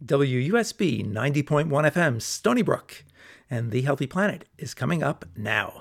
WUSB 90.1 FM, Stony Brook, and The Healthy Planet is coming up now.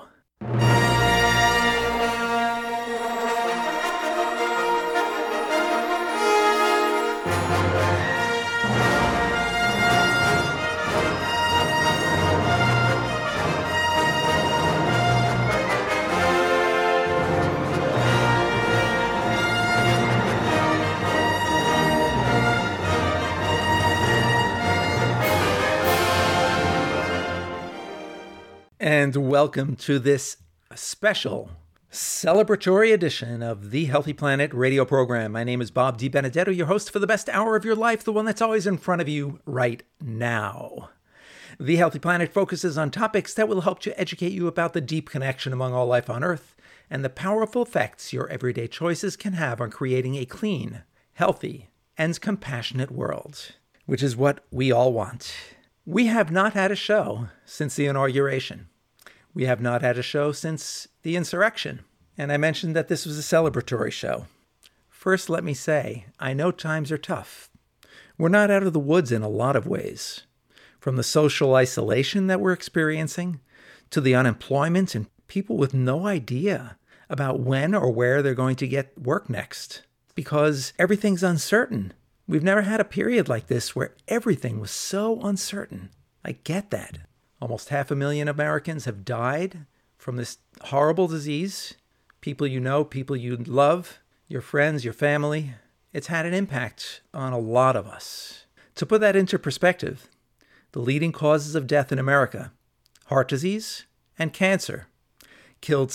And welcome to this special celebratory edition of The Healthy Planet radio program. My name is Bob DiBenedetto, your host for the best hour of your life, the one that's always in front of you right now. The Healthy Planet focuses on topics that will help to educate you about the deep connection among all life on Earth and the powerful effects your everyday choices can have on creating a clean, healthy, and compassionate world, which is what we all want. We have not had a show since the inauguration. We have not had a show since the insurrection. And I mentioned that this was a celebratory show. First, let me say, I know times are tough. We're not out of the woods in a lot of ways. From the social isolation that we're experiencing, to the unemployment and people with no idea about when or where they're going to get work next. Because everything's uncertain. We've never had a period like this where everything was so uncertain. I get that. Almost 500,000 Americans have died from this horrible disease. People you know, people you love, your friends, your family. It's had an impact on a lot of us. To put that into perspective, the leading causes of death in America, heart disease and cancer, killed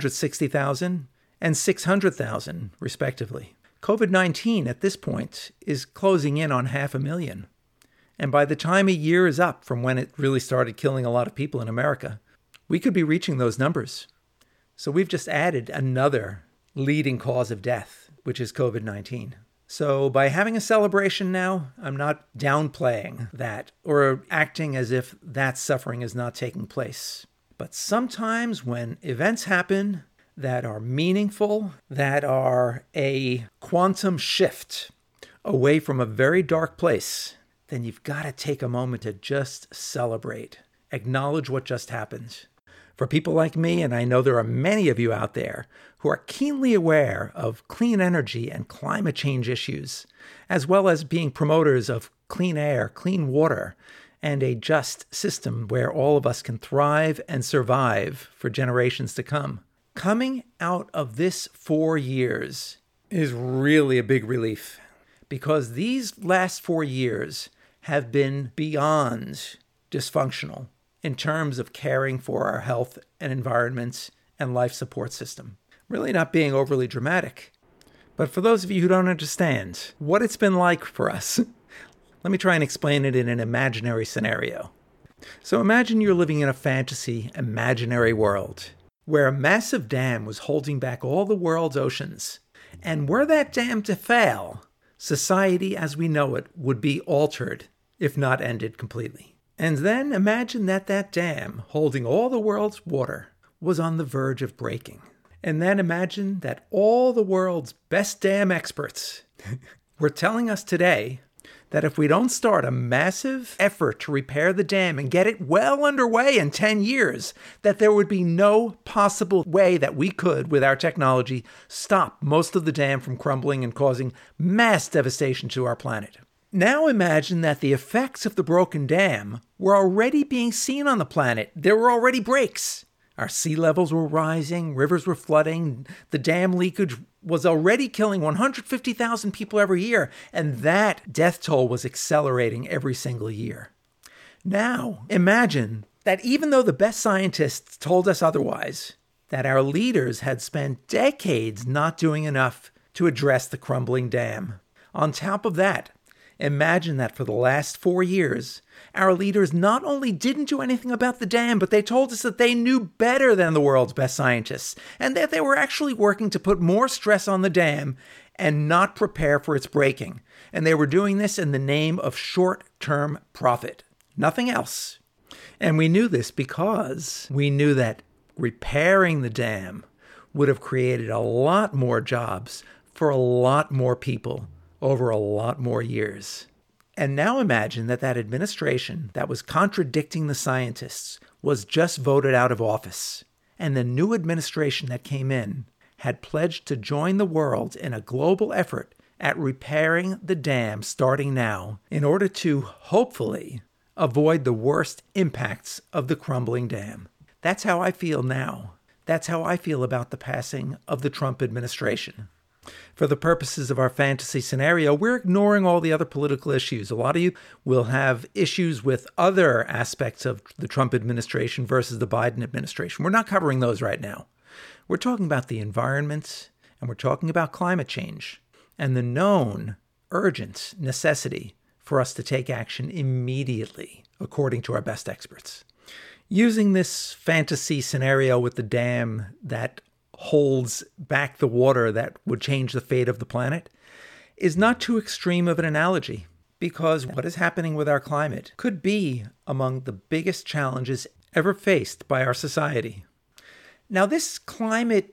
660,000 and 600,000 respectively. COVID-19 at this point is closing in on 500,000. And by the time a year is up from when it really started killing a lot of people in America, we could be reaching those numbers. So we've just added another leading cause of death, which is COVID-19. So by having a celebration now, I'm not downplaying that or acting as if that suffering is not taking place. But sometimes when events happen that are meaningful, that are a quantum shift away from a very dark place, then you've got to take a moment to just celebrate, acknowledge what just happened. For people like me, and I know there are many of you out there who are keenly aware of clean energy and climate change issues, as well as being promoters of clean air, clean water, and a just system where all of us can thrive and survive for generations to come. Coming out of this 4 years is really a big relief, because these last 4 years have been beyond dysfunctional in terms of caring for our health and environment and life support system. Really not being overly dramatic. But for those of you who don't understand what it's been like for us, let me try and explain it in an imaginary scenario. So imagine you're living in a fantasy, imaginary world where a massive dam was holding back all the world's oceans. And were that dam to fail, society as we know it would be altered, if not ended completely. And then imagine that that dam, holding all the world's water, was on the verge of breaking. And then imagine that all the world's best dam experts were telling us today that if we don't start a massive effort to repair the dam and get it well underway in 10 years, that there would be no possible way that we could, with our technology, stop most of the dam from crumbling and causing mass devastation to our planet. Now imagine that the effects of the broken dam were already being seen on the planet. There were already breaks. Our sea levels were rising, rivers were flooding, the dam leakage was already killing 150,000 people every year, and that death toll was accelerating every single year. Now, imagine that even though the best scientists told us otherwise, that our leaders had spent decades not doing enough to address the crumbling dam. On top of that, imagine that for the last 4 years, our leaders not only didn't do anything about the dam, but they told us that they knew better than the world's best scientists, and that they were actually working to put more stress on the dam and not prepare for its breaking. And they were doing this in the name of short-term profit. Nothing else. And we knew this because we knew that repairing the dam would have created a lot more jobs for a lot more people over a lot more years. And now imagine that administration that was contradicting the scientists was just voted out of office. And the new administration that came in had pledged to join the world in a global effort at repairing the dam starting now in order to, hopefully, avoid the worst impacts of the crumbling dam. That's how I feel now. That's how I feel about the passing of the Trump administration. For the purposes of our fantasy scenario, we're ignoring all the other political issues. A lot of you will have issues with other aspects of the Trump administration versus the Biden administration. We're not covering those right now. We're talking about the environment, and we're talking about climate change and the known urgent necessity for us to take action immediately, according to our best experts. Using this fantasy scenario with the dam that holds back the water that would change the fate of the planet is not too extreme of an analogy, because what is happening with our climate could be among the biggest challenges ever faced by our society. Now, this climate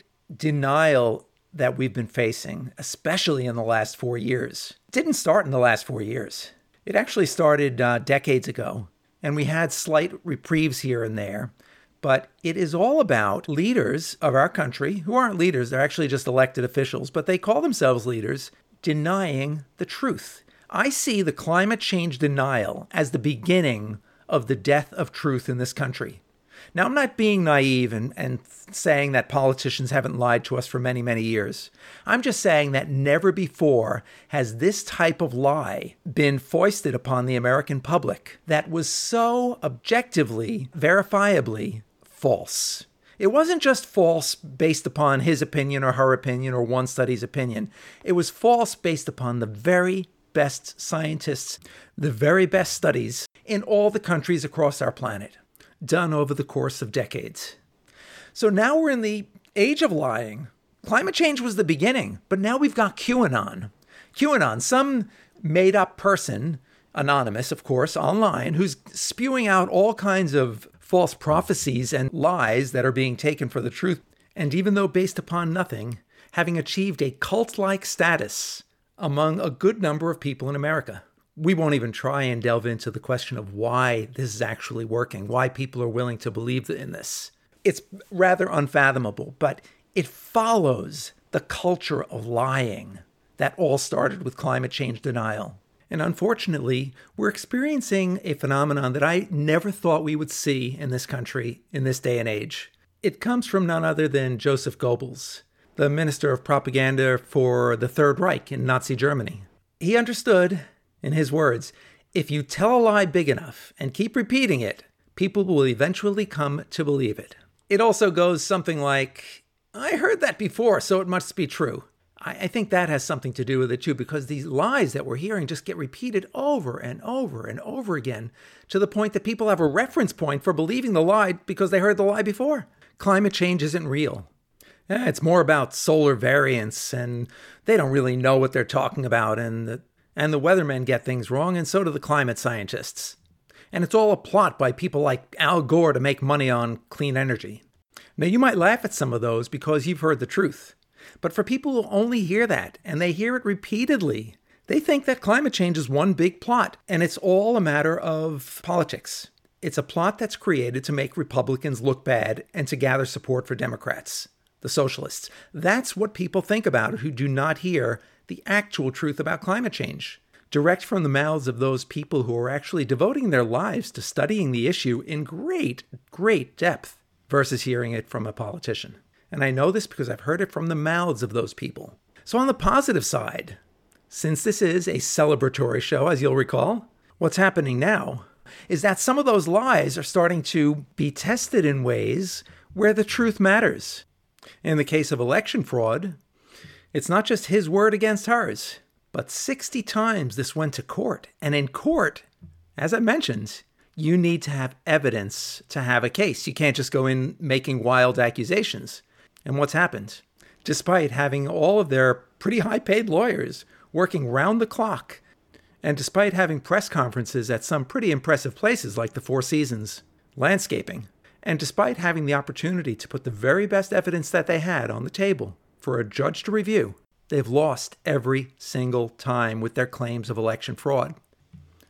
denial that we've been facing, especially in the last 4 years, didn't start in the last 4 years. It actually started decades ago, and we had slight reprieves here and there. But it is all about leaders of our country, who aren't leaders, they're actually just elected officials, but they call themselves leaders, denying the truth. I see the climate change denial as the beginning of the death of truth in this country. Now, I'm not being naive and saying that politicians haven't lied to us for many, many years. I'm just saying that never before has this type of lie been foisted upon the American public that was so objectively, verifiably false. It wasn't just false based upon his opinion or her opinion or one study's opinion. It was false based upon the very best scientists, the very best studies in all the countries across our planet, done over the course of decades. So now we're in the age of lying. Climate change was the beginning, but now we've got QAnon. QAnon, some made-up person, anonymous, of course, online, who's spewing out all kinds of false prophecies and lies that are being taken for the truth, and even though based upon nothing, having achieved a cult-like status among a good number of people in America. We won't even try and delve into the question of why this is actually working, why people are willing to believe in this. It's rather unfathomable, but it follows the culture of lying that all started with climate change denial. And unfortunately, we're experiencing a phenomenon that I never thought we would see in this country in this day and age. It comes from none other than Joseph Goebbels, the minister of propaganda for the Third Reich in Nazi Germany. He understood, in his words, if you tell a lie big enough and keep repeating it, people will eventually come to believe it. It also goes something like, I heard that before, so it must be true. I think that has something to do with it too, because these lies that we're hearing just get repeated over and over and over again to the point that people have a reference point for believing the lie because they heard the lie before. Climate change isn't real. It's more about solar variance, and they don't really know what they're talking about, and the weathermen get things wrong, and so do the climate scientists. And it's all a plot by people like Al Gore to make money on clean energy. Now, you might laugh at some of those because you've heard the truth. But for people who only hear that, and they hear it repeatedly, they think that climate change is one big plot, and it's all a matter of politics. It's a plot that's created to make Republicans look bad and to gather support for Democrats, the socialists. That's what people think about it who do not hear the actual truth about climate change, direct from the mouths of those people who are actually devoting their lives to studying the issue in great, great depth versus hearing it from a politician. And I know this because I've heard it from the mouths of those people. So on the positive side, since this is a celebratory show, as you'll recall, what's happening now is that some of those lies are starting to be tested in ways where the truth matters. In the case of election fraud, it's not just his word against hers, but 60 times this went to court. And in court, as I mentioned, you need to have evidence to have a case. You can't just go in making wild accusations. And what's happened? Despite having all of their pretty high-paid lawyers working round the clock, and despite having press conferences at some pretty impressive places like the Four Seasons Landscaping, and despite having the opportunity to put the very best evidence that they had on the table for a judge to review, they've lost every single time with their claims of election fraud.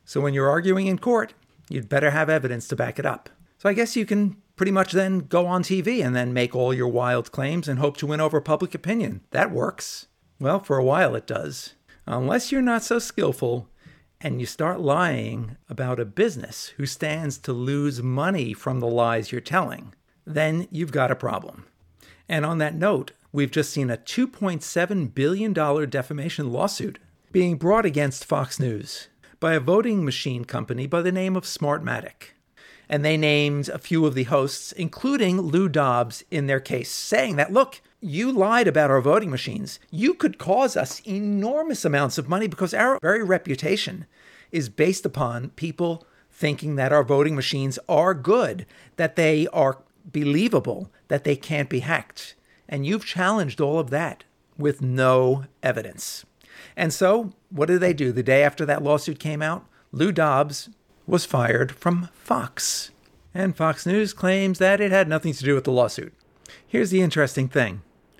So when you're arguing in court, you'd better have evidence to back it up. So I guess you can pretty much then go on TV and then make all your wild claims and hope to win over public opinion. That works. Well, for a while it does. Unless you're not so skillful and you start lying about a business who stands to lose money from the lies you're telling, then you've got a problem. And on that note, we've just seen a $2.7 billion defamation lawsuit being brought against Fox News by a voting machine company by the name of Smartmatic. And they named a few of the hosts, including Lou Dobbs, in their case, saying that, look, you lied about our voting machines. You could cause us enormous amounts of money because our very reputation is based upon people thinking that our voting machines are good, that they are believable, that they can't be hacked. And you've challenged all of that with no evidence. And so what did they do? The day after that lawsuit came out, Lou Dobbs was fired from Fox. And Fox News claims that it had nothing to do with the lawsuit. Here's the interesting thing.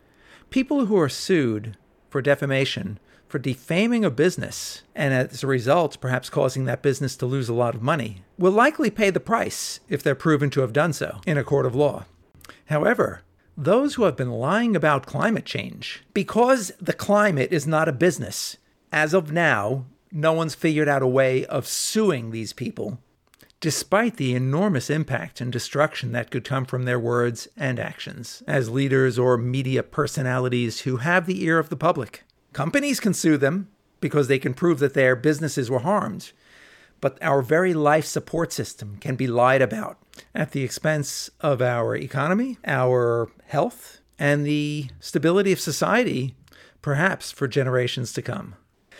People who are sued for defamation, for defaming a business, and as a result, perhaps causing that business to lose a lot of money, will likely pay the price if they're proven to have done so in a court of law. However, those who have been lying about climate change, because the climate is not a business, as of now, no one's figured out a way of suing these people, despite the enormous impact and destruction that could come from their words and actions as leaders or media personalities who have the ear of the public. Companies can sue them because they can prove that their businesses were harmed, but our very life support system can be lied about at the expense of our economy, our health, and the stability of society, perhaps for generations to come.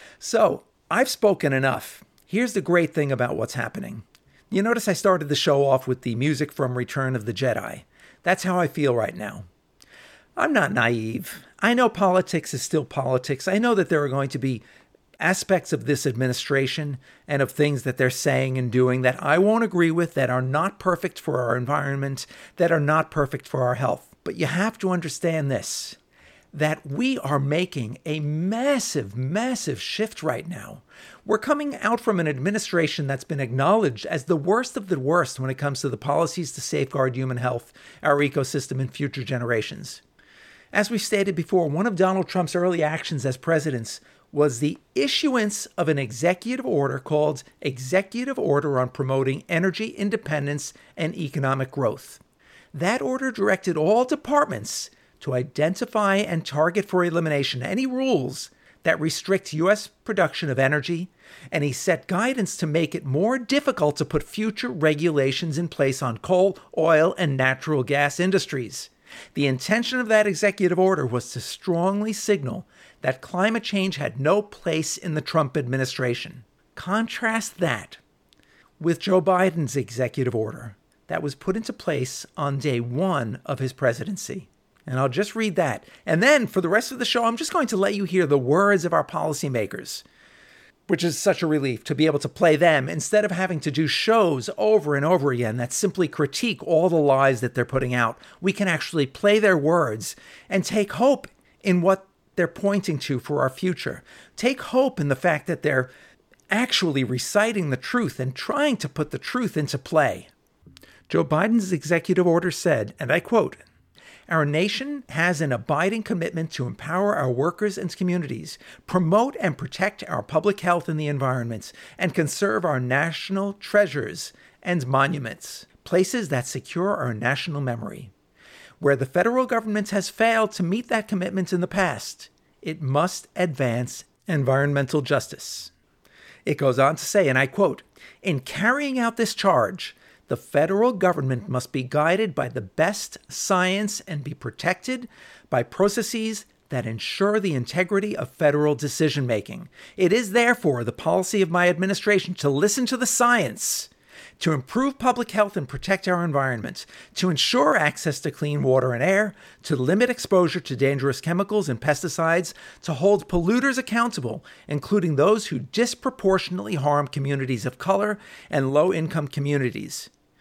So, I've spoken enough. Here's the great thing about what's happening. You notice I started the show off with the music from Return of the Jedi. That's how I feel right now. I'm not naive. I know politics is still politics. I know that there are going to be aspects of this administration and of things that they're saying and doing that I won't agree with, that are not perfect for our environment, that are not perfect for our health. But you have to understand this, that we are making a massive, massive shift right now. We're coming out from an administration that's been acknowledged as the worst of the worst when it comes to the policies to safeguard human health, our ecosystem, and future generations. As we stated before, one of Donald Trump's early actions as president was the issuance of an executive order called Executive Order on Promoting Energy Independence and Economic Growth. That order directed all departments to identify and target for elimination any rules that restrict U.S. production of energy, and he set guidance to make it more difficult to put future regulations in place on coal, oil, and natural gas industries. The intention of that executive order was to strongly signal that climate change had no place in the Trump administration. Contrast that with Joe Biden's executive order that was put into place on day one of his presidency. And I'll just read that. And then for the rest of the show, I'm just going to let you hear the words of our policymakers, which is such a relief to be able to play them instead of having to do shows over and over again that simply critique all the lies that they're putting out. We can actually play their words and take hope in what they're pointing to for our future. Take hope in the fact that they're actually reciting the truth and trying to put the truth into play. Joe Biden's executive order said, and I quote, "Our nation has an abiding commitment to empower our workers and communities, promote and protect our public health and the environment, and conserve our national treasures and monuments, places that secure our national memory. Where the federal government has failed to meet that commitment in the past, it must advance environmental justice." It goes on to say, and I quote, "In carrying out this charge, the federal government must be guided by the best science and be protected by processes that ensure the integrity of federal decision-making. It is therefore the policy of my administration to listen to the science, to improve public health and protect our environment, to ensure access to clean water and air, to limit exposure to dangerous chemicals and pesticides, to hold polluters accountable, including those who disproportionately harm communities of color and low-income communities,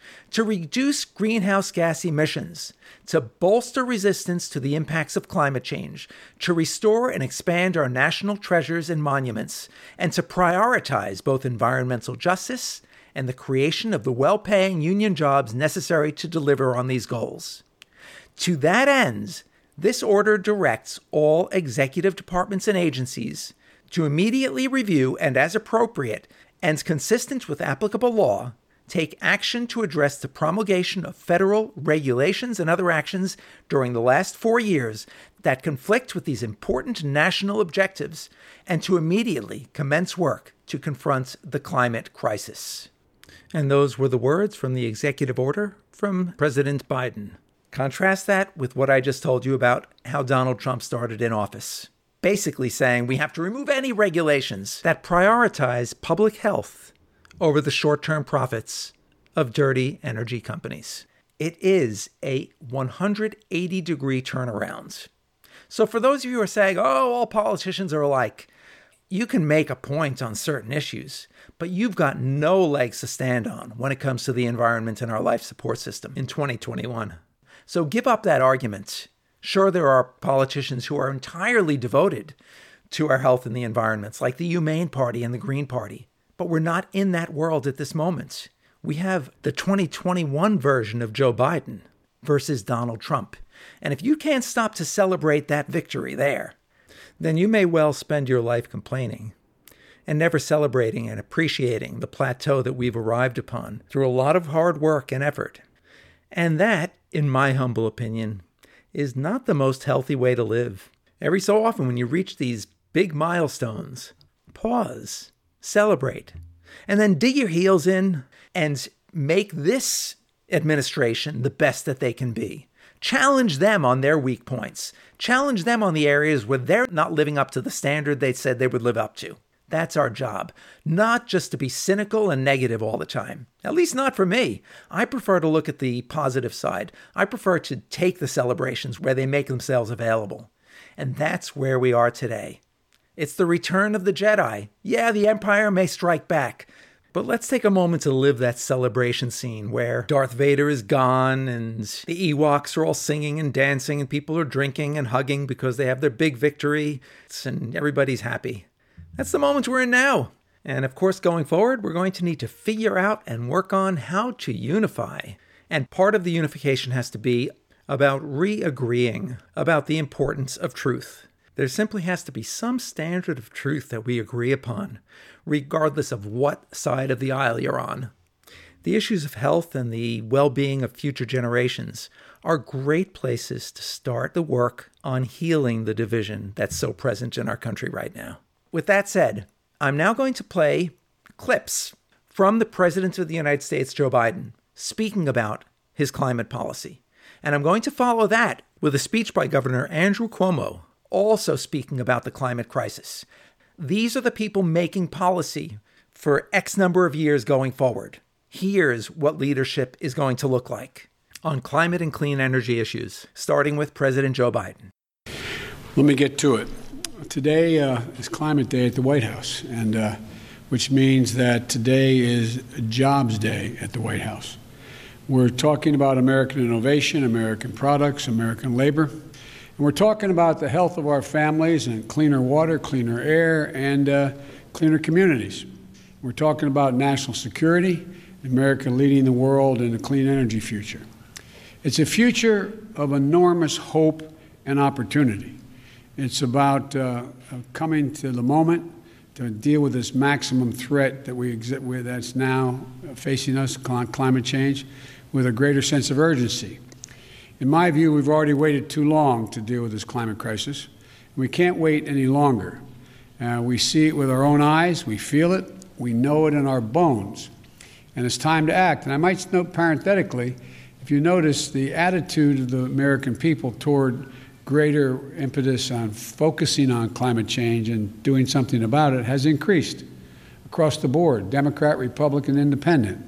to reduce greenhouse gas emissions, to bolster resistance to the impacts of climate change, to restore and expand our national treasures and monuments, and to prioritize both environmental justice and the creation of the well-paying union jobs necessary to deliver on these goals. To that end, this order directs all executive departments and agencies to immediately review and, as appropriate and consistent with applicable law, take action to address the promulgation of federal regulations and other actions during the last 4 years that conflict with these important national objectives, and to immediately commence work to confront the climate crisis. And those were the words from the executive order from President Biden. Contrast that with what I just told you about how Donald Trump started in office. Basically saying we have to remove any regulations that prioritize public health over the short-term profits of dirty energy companies. It is a 180-degree turnaround. So for those of you who are saying, oh, all politicians are alike, you can make a point on certain issues, but you've got no legs to stand on when it comes to the environment and our life support system in 2021. So give up that argument. Sure, there are politicians who are entirely devoted to our health and the environments, like the Humane Party and the Green Party. But we're not in that world at this moment. We have the 2021 version of Joe Biden versus Donald Trump. And if you can't stop to celebrate that victory there, then you may well spend your life complaining and never celebrating and appreciating the plateau that we've arrived upon through a lot of hard work and effort. And that, in my humble opinion, is not the most healthy way to live. Every so often when you reach these big milestones, pause, celebrate, and then dig your heels in and make this administration the best that they can be. Challenge them on their weak points. Challenge them on the areas where they're not living up to the standard they said they would live up to. That's our job, not just to be cynical and negative all the time. At least not for me. I prefer to look at the positive side. I prefer to take the celebrations where they make themselves available. And that's where we are today. It's the return of the Jedi. Yeah, the Empire may strike back. But let's take a moment to live that celebration scene where Darth Vader is gone and the Ewoks are all singing and dancing and people are drinking and hugging because they have their big victory and everybody's happy. That's the moment we're in now. And of course, going forward, we're going to need to figure out and work on how to unify. And part of the unification has to be about re-agreeing about the importance of truth. There simply has to be some standard of truth that we agree upon, regardless of what side of the aisle you're on. The issues of health and the well-being of future generations are great places to start the work on healing the division that's so present in our country right now. With that said, I'm now going to play clips from the President of the United States, Joe Biden, speaking about his climate policy. And I'm going to follow that with a speech by Governor Andrew Cuomo, also speaking about the climate crisis. These are the people making policy for X number of years going forward. Here's what leadership is going to look like on climate and clean energy issues, starting with President Joe Biden. Let me get to it. Today is Climate Day at the White House, and which means that today is Jobs Day at the White House. We're talking about American innovation, American products, American labor. And we're talking about the health of our families and cleaner water, cleaner air, and cleaner communities. We're talking about national security, America leading the world in a clean energy future. It's a future of enormous hope and opportunity. It's about coming to the moment to deal with this maximum threat that that's now facing us, climate change, with a greater sense of urgency. In my view, we've already waited too long to deal with this climate crisis. We can't wait any longer. We see it with our own eyes, we feel it, we know it in our bones, and it's time to act. And I might note parenthetically, if you notice, the attitude of the American people toward greater impetus on focusing on climate change and doing something about it has increased across the board, Democrat, Republican, Independent.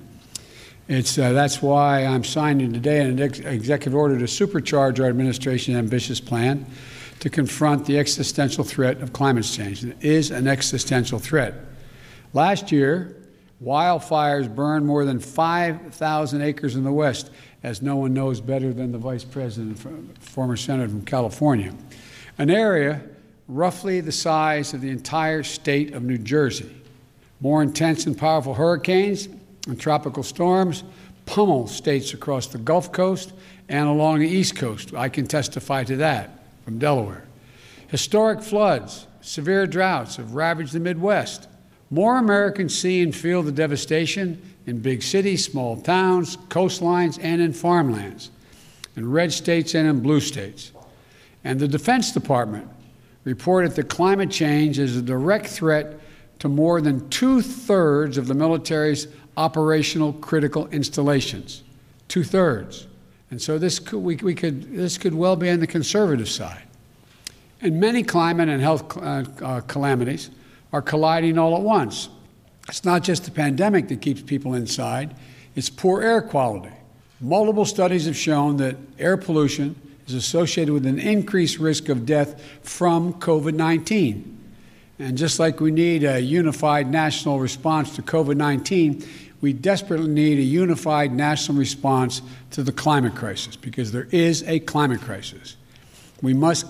That's why I'm signing today an executive order to supercharge our administration's ambitious plan to confront the existential threat of climate change. It is an existential threat. Last year, Wildfires burn more than 5,000 acres in the West, as no one knows better than the Vice President, former Senator from California. An area roughly the size of the entire state of New Jersey. More intense and powerful hurricanes and tropical storms pummel states across the Gulf Coast and along the East Coast. I can testify to that from Delaware. Historic floods, severe droughts have ravaged the Midwest. More Americans see and feel the devastation in big cities, small towns, coastlines, and in farmlands, in red states and in blue states. And the Defense Department reported that climate change is a direct threat to more than two-thirds of the military's operational critical installations. Two-thirds. And so this could well be on the conservative side. And many climate and health calamities are colliding all at once. It's not just the pandemic that keeps people inside, it's poor air quality. Multiple studies have shown that air pollution is associated with an increased risk of death from COVID-19. And just like we need a unified national response to COVID-19, we desperately need a unified national response to the climate crisis, because there is a climate crisis. We must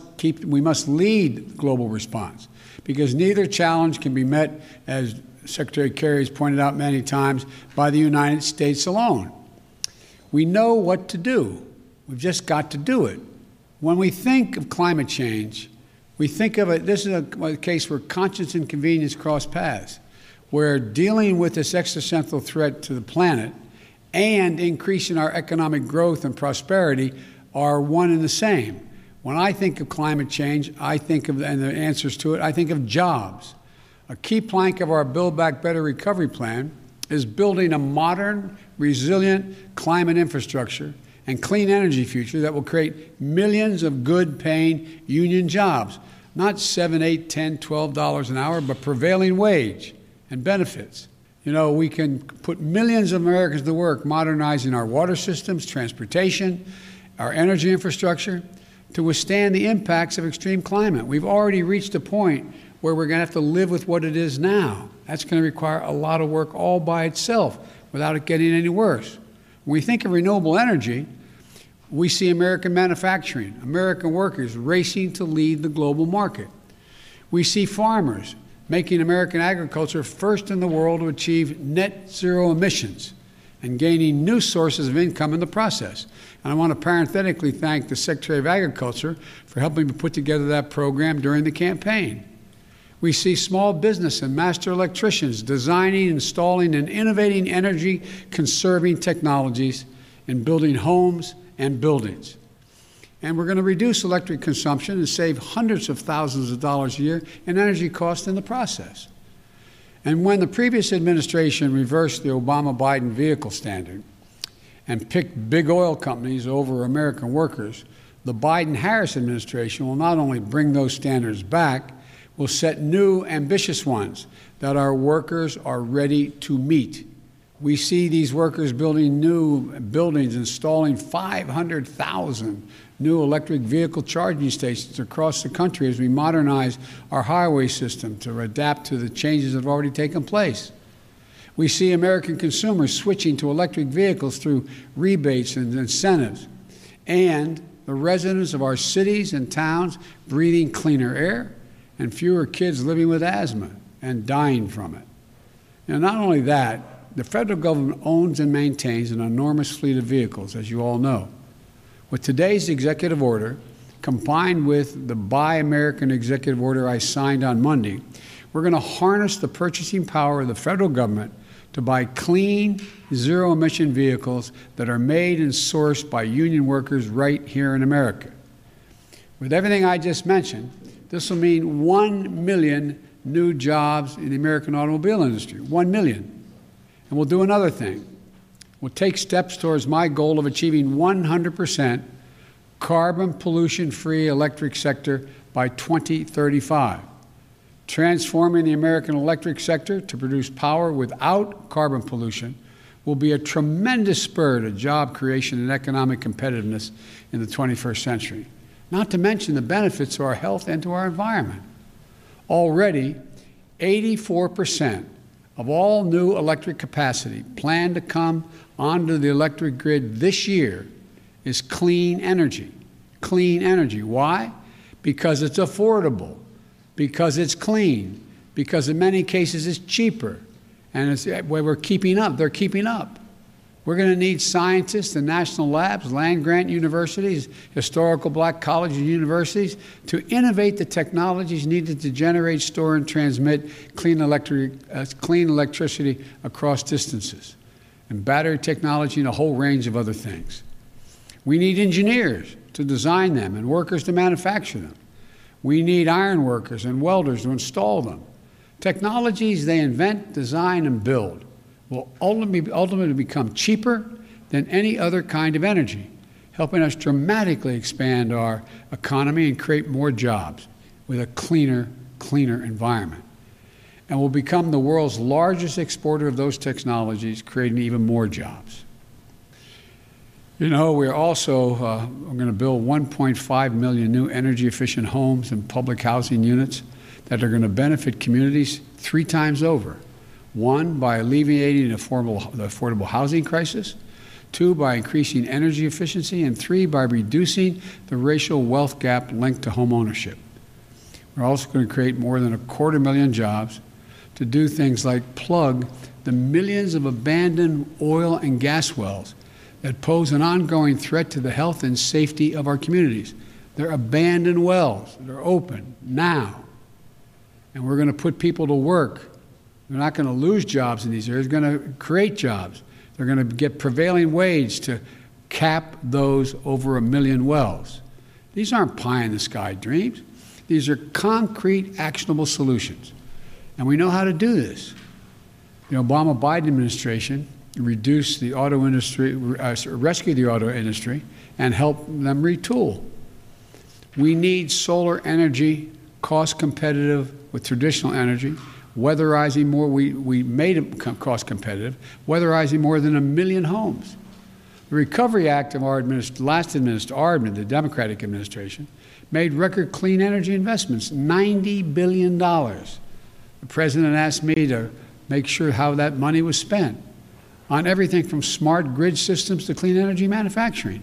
lead global response, because neither challenge can be met, as Secretary Kerry has pointed out many times, by the United States alone. We know what to do. We've just got to do it. When we think of climate change, we think of it, this is a case where conscience and convenience cross paths, where dealing with this existential threat to the planet and increasing our economic growth and prosperity are one and the same. When I think of climate change, I think of, and the answers to it, I think of jobs. A key plank of our Build Back Better recovery plan is building a modern, resilient climate infrastructure and clean energy future that will create millions of good-paying union jobs, not $7, $8, $10, $12 an hour, but prevailing wage and benefits. You know, we can put millions of Americans to work modernizing our water systems, transportation, our energy infrastructure to withstand the impacts of extreme climate. We've already reached a point where we're going to have to live with what it is now. That's going to require a lot of work all by itself without it getting any worse. When we think of renewable energy, we see American manufacturing, American workers racing to lead the global market. We see farmers making American agriculture first in the world to achieve net zero emissions and gaining new sources of income in the process. And I want to parenthetically thank the Secretary of Agriculture for helping me put together that program during the campaign. We see small business and master electricians designing, installing, and innovating energy-conserving technologies in building homes and buildings. And we're going to reduce electric consumption and save hundreds of thousands of dollars a year in energy costs in the process. And when the previous administration reversed the Obama-Biden vehicle standard and picked big oil companies over American workers, the Biden-Harris administration will not only bring those standards back, will set new, ambitious ones that our workers are ready to meet. We see these workers building new buildings, installing 500,000 new electric vehicle charging stations across the country as we modernize our highway system to adapt to the changes that have already taken place. We see American consumers switching to electric vehicles through rebates and incentives, and the residents of our cities and towns breathing cleaner air and fewer kids living with asthma and dying from it. Now, not only that, the federal government owns and maintains an enormous fleet of vehicles, as you all know. With today's executive order, combined with the Buy American executive order I signed on Monday, we're going to harness the purchasing power of the federal government to buy clean, zero-emission vehicles that are made and sourced by union workers right here in America. With everything I just mentioned, this will mean 1 million new jobs in the American automobile industry, 1 million. And we'll do another thing. We'll take steps towards my goal of achieving 100% carbon pollution-free electric sector by 2035. Transforming the American electric sector to produce power without carbon pollution will be a tremendous spur to job creation and economic competitiveness in the 21st century, not to mention the benefits to our health and to our environment. Already, 84% of all new electric capacity planned to come onto the electric grid this year is clean energy. Clean energy. Why? Because it's affordable, because it's clean, because in many cases it's cheaper, and it's where we're keeping up. They're keeping up. We're going to need scientists and national labs, land-grant universities, historical black colleges and universities to innovate the technologies needed to generate, store, and transmit clean electricity across distances, and battery technology and a whole range of other things. We need engineers to design them and workers to manufacture them. We need iron workers and welders to install them. Technologies they invent, design, and build will ultimately become cheaper than any other kind of energy, helping us dramatically expand our economy and create more jobs with a cleaner environment. And will become the world's largest exporter of those technologies, creating even more jobs. You know, we're also going to build 1.5 million new energy-efficient homes and public housing units that are going to benefit communities 3 times over. 1, by alleviating the affordable housing crisis. 2, by increasing energy efficiency. And 3, by reducing the racial wealth gap linked to home ownership. We're also going to create more than 250,000 jobs to do things like plug the millions of abandoned oil and gas wells that pose an ongoing threat to the health and safety of our communities. They're abandoned wells. They're open now. And we're going to put people to work. They're not going to lose jobs in these areas. They're going to create jobs. They're going to get prevailing wage to cap those over 1 million wells. These aren't pie-in-the-sky dreams. These are concrete, actionable solutions. And we know how to do this. The Obama-Biden administration reduced the auto industry, rescue the auto industry, and help them retool. We need solar energy, cost competitive with traditional energy, weatherizing more. We made it cost competitive, weatherizing more than 1 million homes. The Recovery Act of our the Democratic administration, made record clean energy investments, $90 billion. The president asked me to make sure how that money was spent on everything from smart grid systems to clean energy manufacturing.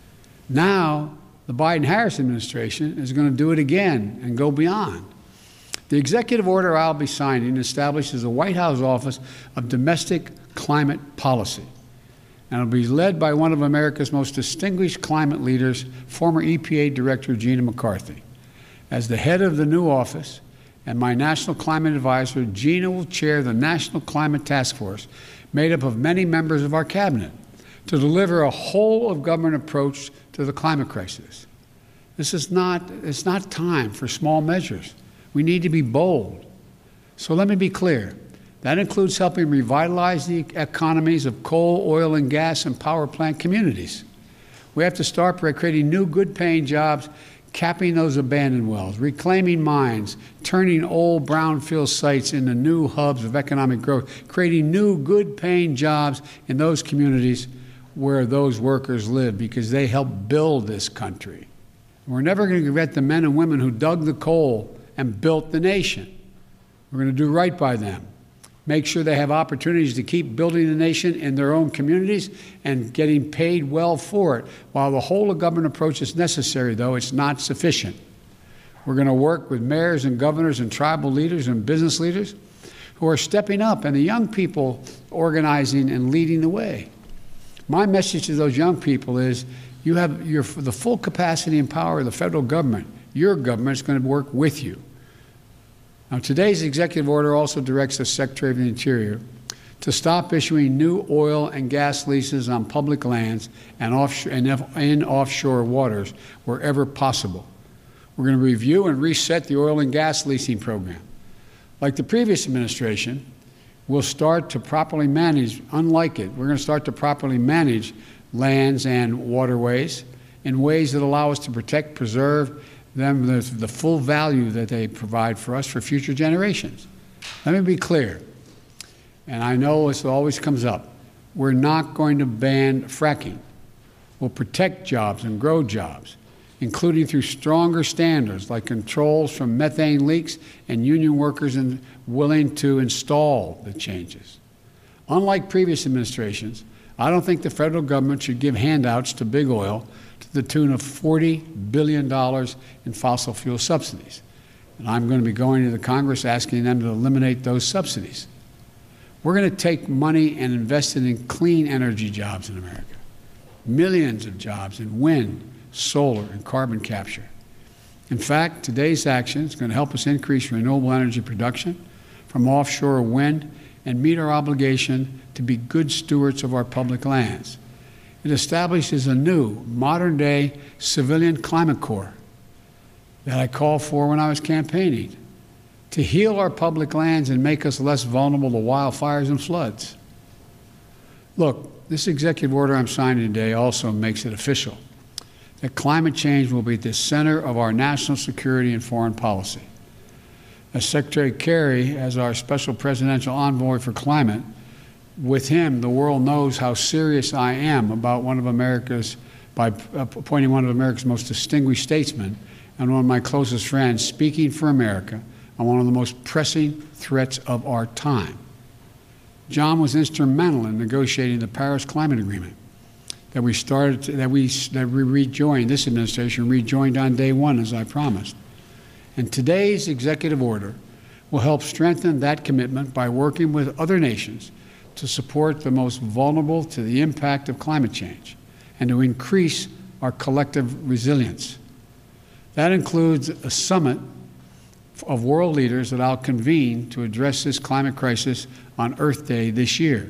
Now, the Biden-Harris administration is going to do it again and go beyond. The executive order I'll be signing establishes the White House Office of Domestic Climate Policy, and it'll be led by one of America's most distinguished climate leaders, former EPA Director Gina McCarthy. As the head of the new office and my national climate advisor, Gina will chair the National Climate Task Force, made up of many members of our cabinet, to deliver a whole-of-government approach to the climate crisis. It's not time for small measures. We need to be bold. So let me be clear. That includes helping revitalize the economies of coal, oil, and gas and power plant communities. We have to start by creating new good-paying jobs, capping those abandoned wells, reclaiming mines, turning old brownfield sites into new hubs of economic growth, creating new good-paying jobs in those communities where those workers live, because they help build this country. We're never going to forget the men and women who dug the coal and built the nation. We're going to do right by them. Make sure they have opportunities to keep building the nation in their own communities and getting paid well for it. While the whole-of-government approach is necessary, though, it's not sufficient. We're going to work with mayors and governors and tribal leaders and business leaders who are stepping up, and the young people organizing and leading the way. My message to those young people is you have the full capacity and power of the federal government. Your government is going to work with you. Now, today's executive order also directs the Secretary of the Interior to stop issuing new oil and gas leases on public lands and in offshore waters wherever possible. We're going to review and reset the oil and gas leasing program. Like the previous administration, we'll start to properly manage, unlike it, we're going to start to properly manage lands and waterways in ways that allow us to protect, preserve them, the full value that they provide for us for future generations. Let me be clear, and I know this always comes up. We're not going to ban fracking. We'll protect jobs and grow jobs. including through stronger standards like controls from methane leaks and union workers willing to install the changes. Unlike previous administrations, I don't think the federal government should give handouts to big oil to the tune of $40 billion in fossil fuel subsidies. And I'm going to be going to the Congress asking them to eliminate those subsidies. We're going to take money and invest it in clean energy jobs in America. Millions of jobs in wind, solar, and carbon capture. In fact, today's action is going to help us increase renewable energy production from offshore wind and meet our obligation to be good stewards of our public lands. It establishes a new, modern-day civilian climate corps that I called for when I was campaigning to heal our public lands and make us less vulnerable to wildfires and floods. Look, this executive order I'm signing today also makes it official that climate change will be at the center of our national security and foreign policy. As Secretary Kerry, as our special presidential envoy for climate, with him, the world knows how serious I am about by appointing one of America's most distinguished statesmen and one of my closest friends speaking for America on one of the most pressing threats of our time. John was instrumental in negotiating the Paris Climate Agreement that we rejoined, this administration rejoined on day one, as I promised. And today's executive order will help strengthen that commitment by working with other nations to support the most vulnerable to the impact of climate change and to increase our collective resilience. That includes a summit of world leaders that I'll convene to address this climate crisis on Earth Day this year,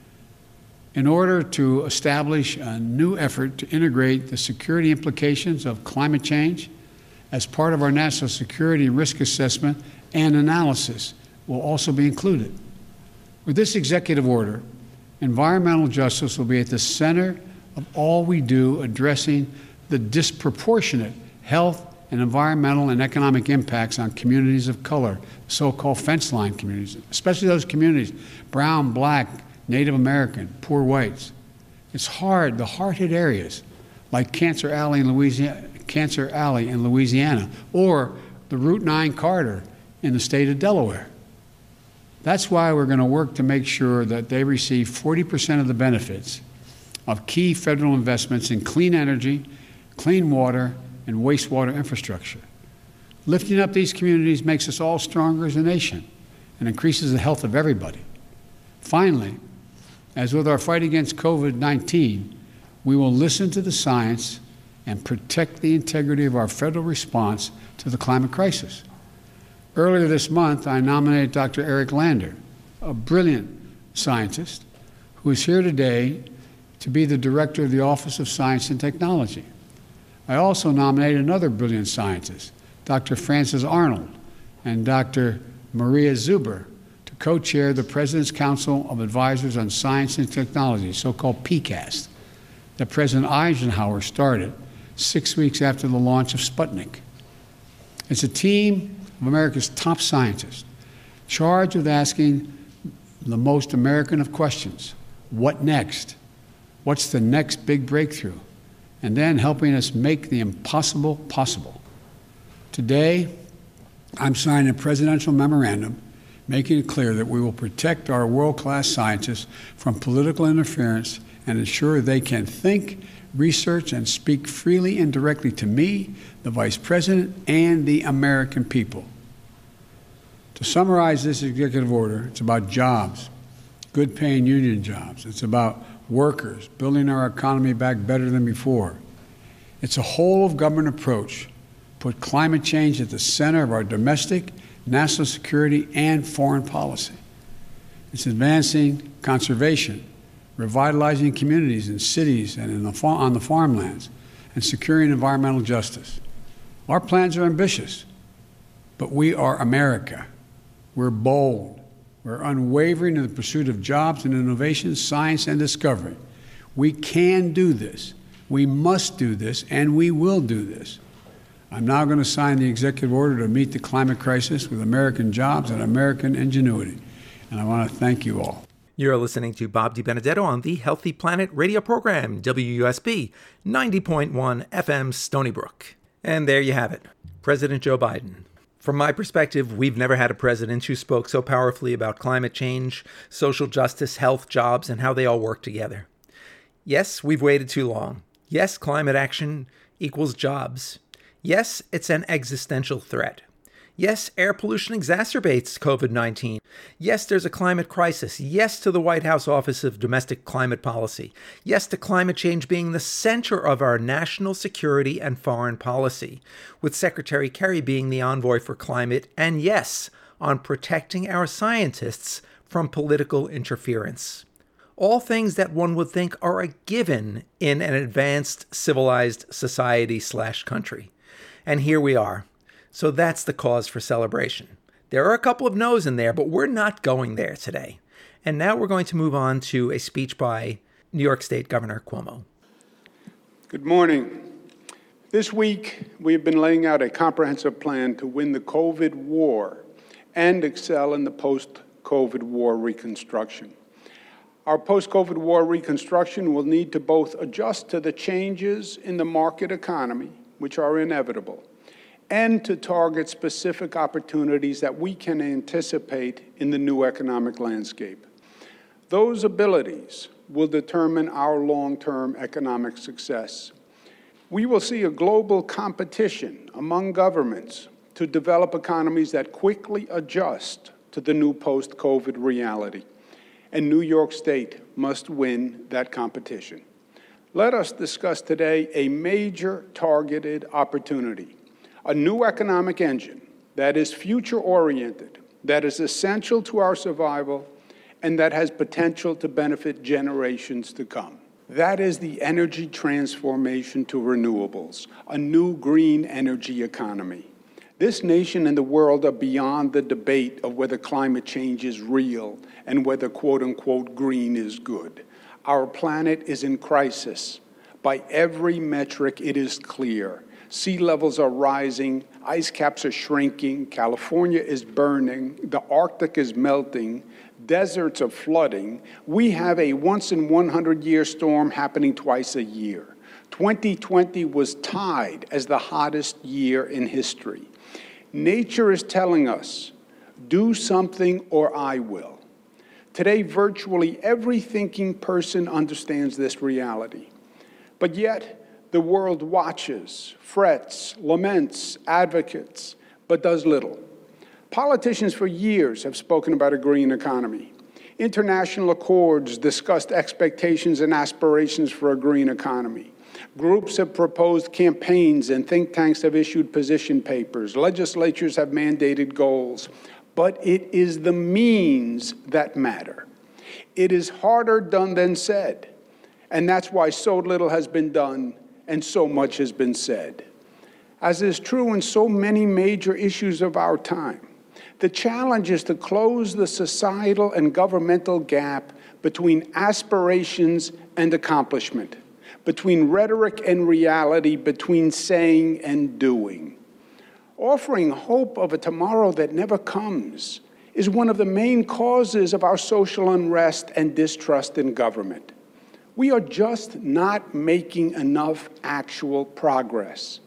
in order to establish a new effort to integrate the security implications of climate change as part of our national security risk assessment and analysis will also be included. With this executive order, environmental justice will be at the center of all we do addressing the disproportionate health and environmental and economic impacts on communities of color, so-called fence line communities, especially those communities, brown, black, Native American, poor whites. It's hard, the hard-hit areas like Cancer Alley in Louisiana, or the Route 9 corridor in the state of Delaware. That's why we're going to work to make sure that they receive 40% of the benefits of key federal investments in clean energy, clean water, and wastewater infrastructure. Lifting up these communities makes us all stronger as a nation and increases the health of everybody. Finally, as with our fight against COVID-19, we will listen to the science and protect the integrity of our federal response to the climate crisis. Earlier this month, I nominated Dr. Eric Lander, a brilliant scientist who is here today to be the director of the Office of Science and Technology. I also nominated another brilliant scientist, Dr. Frances Arnold and Dr. Maria Zuber, to co-chair the President's Council of Advisors on Science and Technology, so-called PCAST, that President Eisenhower started 6 weeks after the launch of Sputnik. It's a team of America's top scientists charged with asking the most American of questions: what next? What's the next big breakthrough? And then helping us make the impossible possible. Today, I'm signing a presidential memorandum making it clear that we will protect our world-class scientists from political interference and ensure they can think, research, and speak freely and directly to me, the Vice President, and the American people. To summarize this executive order, it's about jobs, good-paying union jobs. It's about workers, building our economy back better than before. It's a whole-of-government approach. Put climate change at the center of our domestic, national security, and foreign policy. It's advancing conservation, revitalizing communities in cities and on the farmlands, and securing environmental justice. Our plans are ambitious, but we are America. We're bold. We're unwavering in the pursuit of jobs and innovation, science and discovery. We can do this. We must do this, and we will do this. I'm now going to sign the executive order to meet the climate crisis with American jobs and American ingenuity. And I want to thank you all. You're listening to Bob DiBenedetto on the Healthy Planet radio program, WUSB 90.1 FM Stony Brook. And there you have it, President Joe Biden. From my perspective, we've never had a president who spoke so powerfully about climate change, social justice, health, jobs, and how they all work together. Yes, we've waited too long. Yes, climate action equals jobs. Yes, it's an existential threat. Yes, air pollution exacerbates COVID-19. Yes, there's a climate crisis. Yes to the White House Office of Domestic Climate Policy. Yes to climate change being the center of our national security and foreign policy, with Secretary Kerry being the envoy for climate. And yes, on protecting our scientists from political interference. All things that one would think are a given in an advanced, civilized society/country. And here we are. So that's the cause for celebration. There are a couple of no's in there, but we're not going there today. And now we're going to move on to a speech by New York State Governor Cuomo. Good morning. This week, we have been laying out a comprehensive plan to win the COVID war and excel in the post-COVID war reconstruction. Our post-COVID war reconstruction will need to both adjust to the changes in the market economy, which are inevitable, and to target specific opportunities that we can anticipate in the new economic landscape. Those abilities will determine our long-term economic success. We will see a global competition among governments to develop economies that quickly adjust to the new post-COVID reality. And New York State must win that competition. Let us discuss today a major targeted opportunity. A new economic engine that is future-oriented, that is essential to our survival, and that has potential to benefit generations to come. That is the energy transformation to renewables, a new green energy economy. This nation and the world are beyond the debate of whether climate change is real and whether quote-unquote green is good. Our planet is in crisis. By every metric, it is clear. Sea levels are rising, ice caps are shrinking, California is burning, the Arctic is melting, deserts are flooding. We have a once-in-100-year storm happening twice a year. 2020 was tied as the hottest year in history. Nature is telling us, do something or I will. Today, virtually every thinking person understands this reality. But yet, the world watches, frets, laments, advocates, but does little. Politicians for years have spoken about a green economy. International accords discussed expectations and aspirations for a green economy. Groups have proposed campaigns and think tanks have issued position papers. Legislatures have mandated goals. But it is the means that matter. It is harder done than said. And that's why so little has been done and so much has been said. As is true in so many major issues of our time, the challenge is to close the societal and governmental gap between aspirations and accomplishment, between rhetoric and reality, between saying and doing. Offering hope of a tomorrow that never comes is one of the main causes of our social unrest and distrust in government. We are just not making enough actual progress.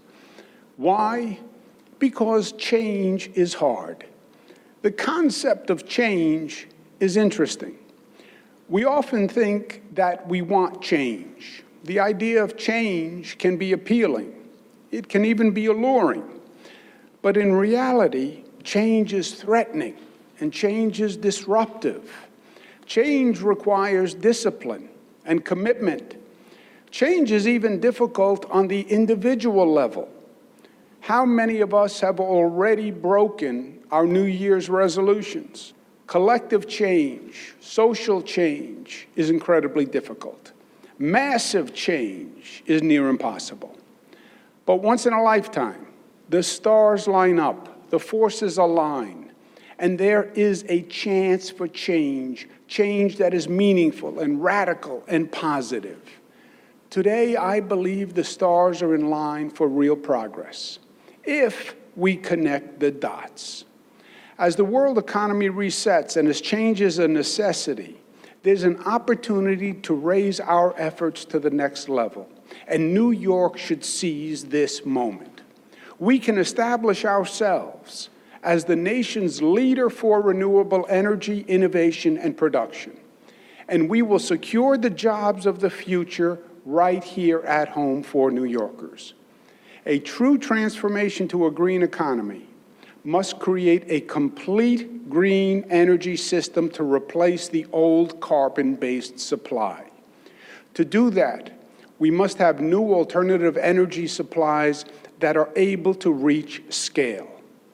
Why? Because change is hard. The concept of change is interesting. We often think that we want change. The idea of change can be appealing. It can even be alluring. But in reality, change is threatening and change is disruptive. Change requires discipline and commitment. Change is even difficult on the individual level. How many of us have already broken our New Year's resolutions? Collective change, social change is incredibly difficult. Massive change is near impossible. But once in a lifetime, the stars line up, the forces align, and there is a chance for change, change that is meaningful and radical and positive. Today, I believe the stars are in line for real progress, if we connect the dots. As the world economy resets and as change is a necessity, there's an opportunity to raise our efforts to the next level, and New York should seize this moment. we can establish ourselves as the nation's leader for renewable energy, innovation, and production. And we will secure the jobs of the future right here at home for New Yorkers. A true transformation to a green economy must create a complete green energy system to replace the old carbon-based supply. To do that, we must have new alternative energy supplies that are able to reach scale.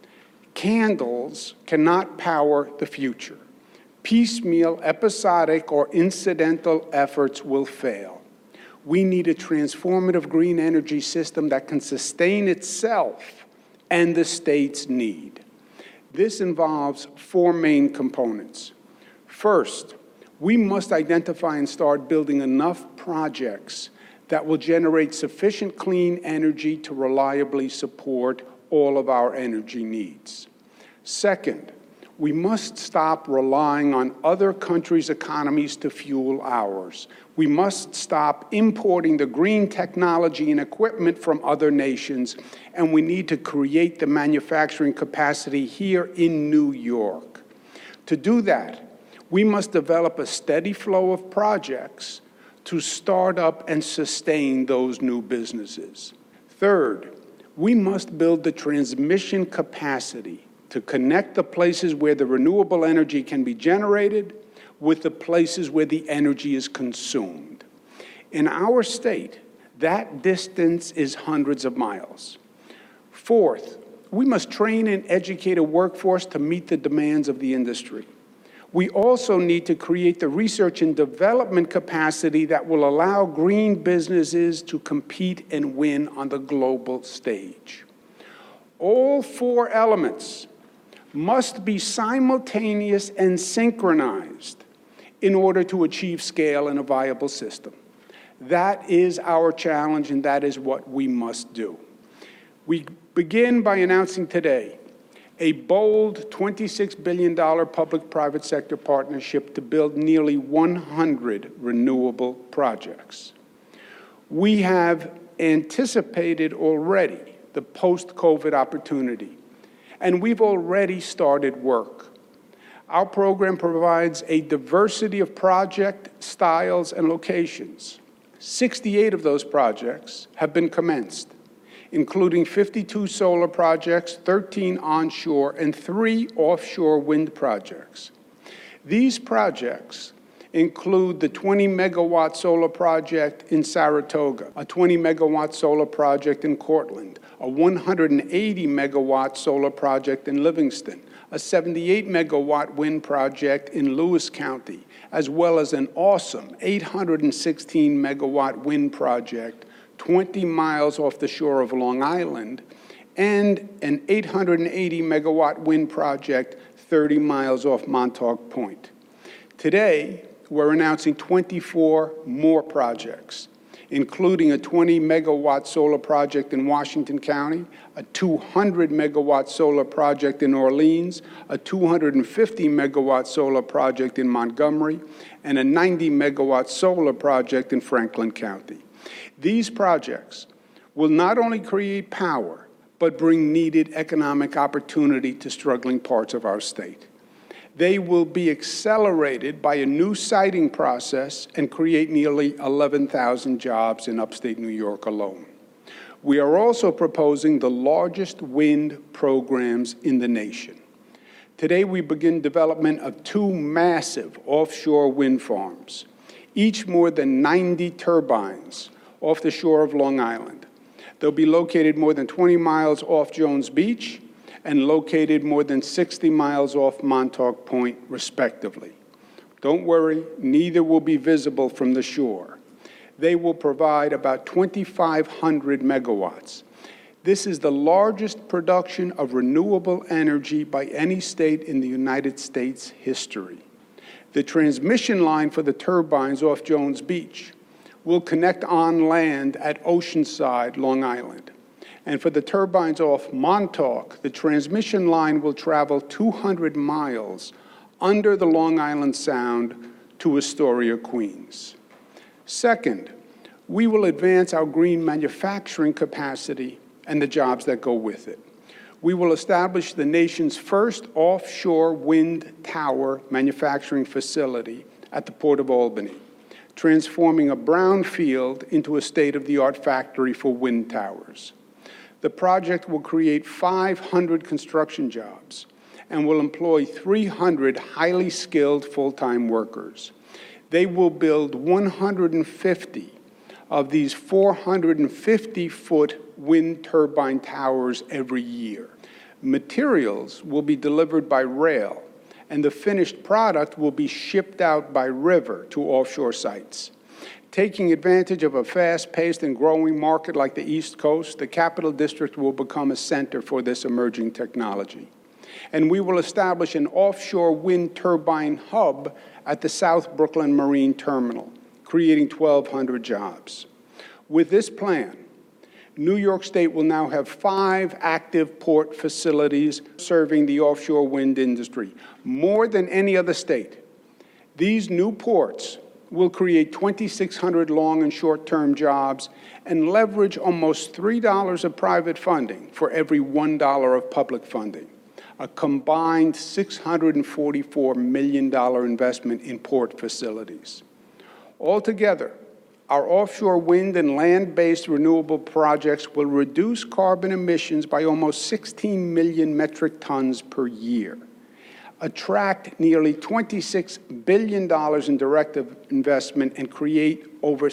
Candles cannot power the future. Piecemeal, episodic, or incidental efforts will fail. We need a transformative green energy system that can sustain itself and the state's need. This involves four main components. First, we must identify and start building enough projects that will generate sufficient clean energy to reliably support all of our energy needs. Second, we must stop relying on other countries' economies to fuel ours. We must stop importing the green technology and equipment from other nations, and we need to create the manufacturing capacity here in New York. To do that, we must develop a steady flow of projects to start up and sustain those new businesses. Third, we must build the transmission capacity to connect the places where the renewable energy can be generated with the places where the energy is consumed. In our state, that distance is hundreds of miles. Fourth, we must train and educate a workforce to meet the demands of the industry. We also need to create the research and development capacity that will allow green businesses to compete and win on the global stage. All four elements must be simultaneous and synchronized in order to achieve scale in a viable system. That is our challenge, and that is what we must do. We begin by announcing today a bold $26 billion public-private sector partnership to build nearly 100 renewable projects. We have anticipated already the post-COVID opportunity, and we've already started work. Our program provides a diversity of project styles and locations. 68 of those projects have been commenced, including 52 solar projects, 13 onshore, and 3 offshore wind projects. These projects include the 20-megawatt solar project in Saratoga, a 20-megawatt solar project in Cortland, a 180-megawatt solar project in Livingston, a 78-megawatt wind project in Lewis County, as well as an awesome 816-megawatt wind project 20 miles off the shore of Long Island, and an 880-megawatt wind project 30 miles off Montauk Point. Today, we're announcing 24 more projects, including a 20-megawatt solar project in Washington County, a 200-megawatt solar project in Orleans, a 250-megawatt solar project in Montgomery, and a 90-megawatt solar project in Franklin County. These projects will not only create power, but bring needed economic opportunity to struggling parts of our state. They will be accelerated by a new siting process and create nearly 11,000 jobs in upstate New York alone. We are also proposing the largest wind programs in the nation. Today, we begin development of 2 massive offshore wind farms, each more than 90 turbines off the shore of Long Island. They'll be located more than 20 miles off Jones Beach and located more than 60 miles off Montauk Point, respectively. Don't worry, neither will be visible from the shore. They will provide about 2,500 megawatts. This is the largest production of renewable energy by any state in the United States history. The transmission line for the turbines off Jones Beach will connect on land at Oceanside, Long Island. And for the turbines off Montauk, the transmission line will travel 200 miles under the Long Island Sound to Astoria, Queens. Second, we will advance our green manufacturing capacity and the jobs that go with it. We will establish the nation's first offshore wind tower manufacturing facility at the Port of Albany, transforming a brownfield into a state-of-the-art factory for wind towers. The project will create 500 construction jobs and will employ 300 highly skilled full-time workers. They will build 150 of these 450-foot wind turbine towers every year. Materials will be delivered by rail, and the finished product will be shipped out by river to offshore sites. Taking advantage of a fast-paced and growing market like the East Coast, the Capital District will become a center for this emerging technology. And we will establish an offshore wind turbine hub at the South Brooklyn Marine Terminal, creating 1,200 jobs. With this plan, New York State will now have 5 active port facilities serving the offshore wind industry, more than any other state. These new ports will create 2,600 long and short-term jobs and leverage almost $3 of private funding for every $1 of public funding, a combined $644 million investment in port facilities. Altogether, our offshore wind and land-based renewable projects will reduce carbon emissions by almost 16 million metric tons per year, attract nearly $26 billion in direct investment, and create over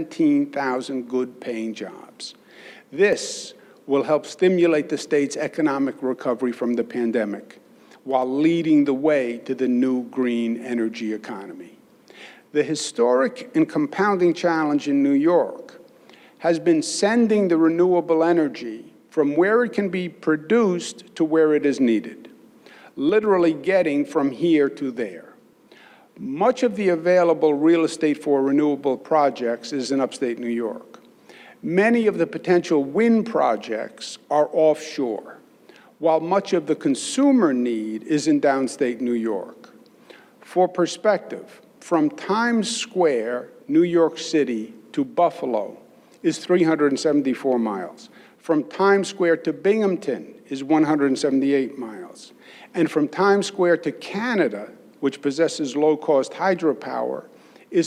17,000 good-paying jobs. This will help stimulate the state's economic recovery from the pandemic, while leading the way to the new green energy economy. The historic and compounding challenge in New York has been sending the renewable energy from where it can be produced to where it is needed, literally getting from here to there. Much of the available real estate for renewable projects is in upstate New York. Many of the potential wind projects are offshore, while much of the consumer need is in downstate New York. For perspective, from Times Square, New York City, to Buffalo is 374 miles. From Times Square to Binghamton is 178 miles. And from Times Square to Canada, which possesses low-cost hydropower, is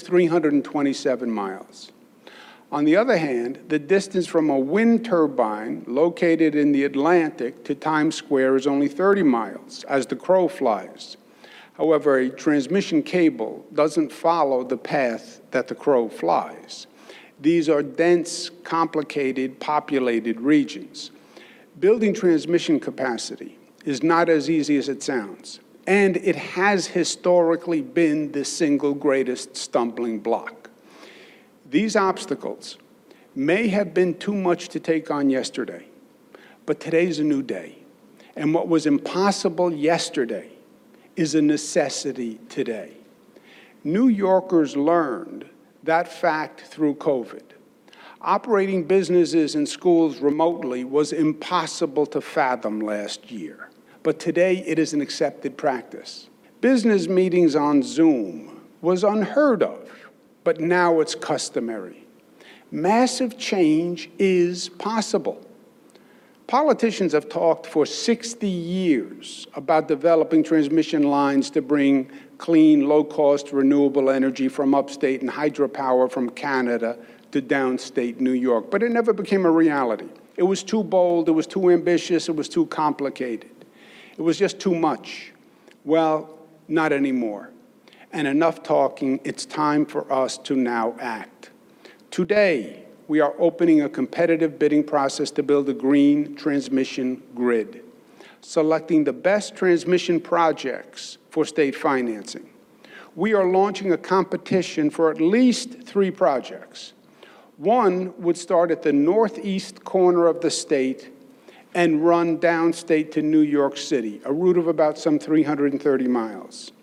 327 miles. On the other hand, the distance from a wind turbine located in the Atlantic to Times Square is only 30 miles, as the crow flies. However, a transmission cable doesn't follow the path that the crow flies. These are dense, complicated, populated regions. Building transmission capacity is not as easy as it sounds, and it has historically been the single greatest stumbling block. These obstacles may have been too much to take on yesterday, but today's a new day, and what was impossible yesterday is a necessity today. New Yorkers learned that fact through COVID. Operating businesses and schools remotely was impossible to fathom last year, but today it is an accepted practice. Business meetings on Zoom was unheard of, but now it's customary. Massive change is possible. Politicians have talked for 60 years about developing transmission lines to bring clean, low-cost, renewable energy from upstate and hydropower from Canada to downstate New York, but it never became a reality. It was too bold, it was too ambitious, it was too complicated. It was just too much. Well, not anymore. And enough talking, it's time for us to now act. Today, we are opening a competitive bidding process to build a green transmission grid, selecting the best transmission projects for state financing. We are launching a competition for at least 3 projects. One would start at the northeast corner of the state and run downstate to New York City, a route of about some 330 miles.